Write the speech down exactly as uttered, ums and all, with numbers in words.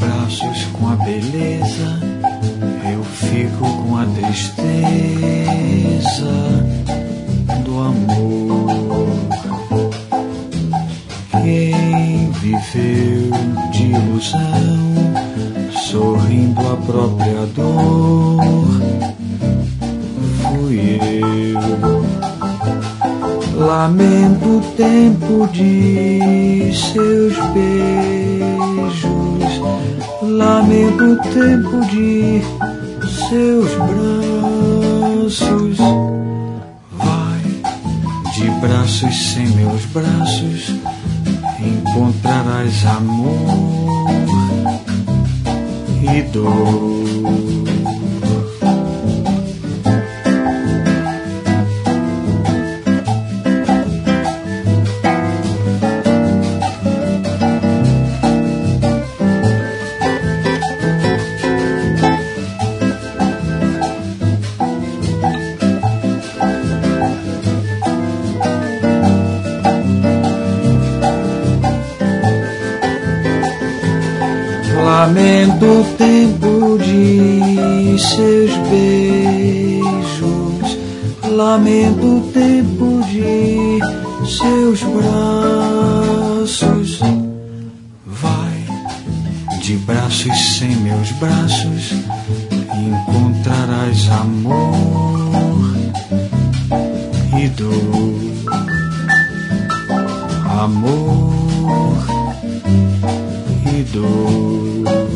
braços com a beleza, eu fico com a tristeza do amor. Quem viveu de ilusão, sorrindo a própria dor, fui eu. Lamento o tempo de seus beijos, lamento o tempo de seus braços. Vai de braços sem meus braços, encontrarás amor e dor. Lamento o tempo de seus beijos, lamento o tempo de seus braços. Vai de braços sem meus braços, encontrarás amor e dor. Amor e dor.